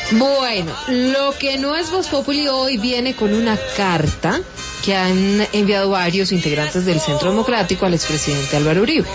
Bueno, lo que no es Voz Populi hoy viene con una carta que han enviado varios integrantes del Centro Democrático al expresidente Álvaro Uribe.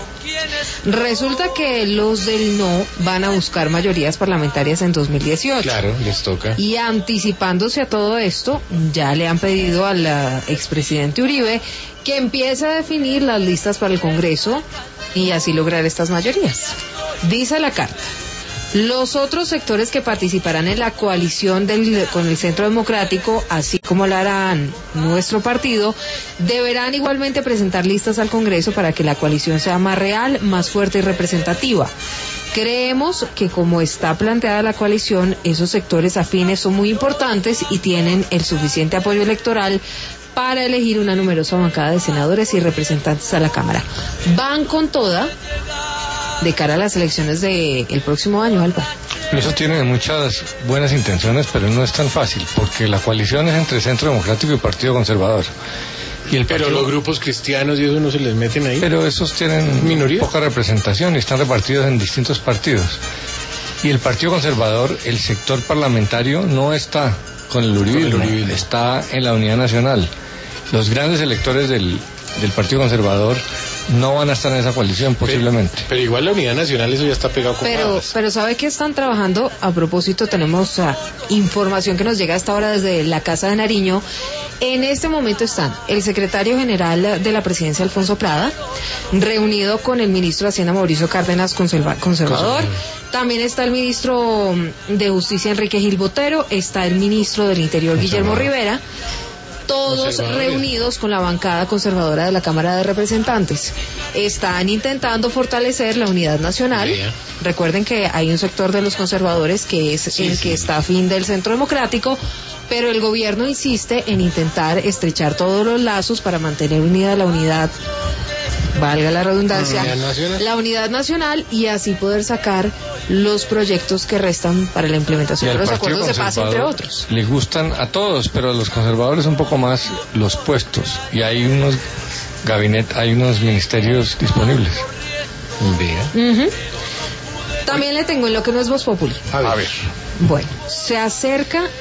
Resulta que los del no van a buscar mayorías parlamentarias en 2018. Claro, les toca. Y anticipándose a todo esto, ya le han pedido al expresidente Uribe que empiece a definir las listas para el Congreso y así lograr estas mayorías. Dice la carta: los otros sectores que participarán en la coalición con el Centro Democrático, así como lo harán nuestro partido, deberán igualmente presentar listas al Congreso para que la coalición sea más real, más fuerte y representativa. Creemos que como está planteada la coalición, esos sectores afines son muy importantes y tienen el suficiente apoyo electoral para elegir una numerosa bancada de senadores y representantes a la Cámara. Van con toda de cara a las elecciones del próximo año, Álvaro. Eso tiene muchas buenas intenciones, pero no es tan fácil, porque la coalición es entre Centro Democrático y Partido Conservador. Pero los grupos cristianos y eso no se les meten ahí. Pero esos tienen ¿minoría? Poca representación y están repartidos en distintos partidos. Y el Partido Conservador, el sector parlamentario, no está con el uribismo, está en la Unidad Nacional. Los grandes electores del Partido Conservador no van a estar en esa coalición posiblemente. Pero igual la Unidad Nacional, eso ya está pegado con pero ¿sabe qué están trabajando? A propósito, tenemos información que nos llega hasta ahora desde la Casa de Nariño. En este momento están el secretario general de la presidencia, Alfonso Prada, reunido con el ministro de Hacienda, Mauricio Cárdenas, conservador. También está el ministro de Justicia, Enrique Gil Botero. Está el ministro del Interior, Guillermo Rivera. Todos reunidos con la bancada conservadora de la Cámara de Representantes. Están intentando fortalecer la unidad nacional. Recuerden que hay un sector de los conservadores que es que está afín del Centro Democrático, pero el gobierno insiste en intentar estrechar todos los lazos para mantener unida la unidad, valga la redundancia, la unidad nacional, y así poder sacar los proyectos que restan para la implementación de los acuerdos de paz, entre otros. Le gustan a todos, pero a los conservadores un poco más los puestos, y hay unos gabinetes, hay unos ministerios disponibles. También le tengo en lo que no es Voz Populi. A ver. Bueno, se acerca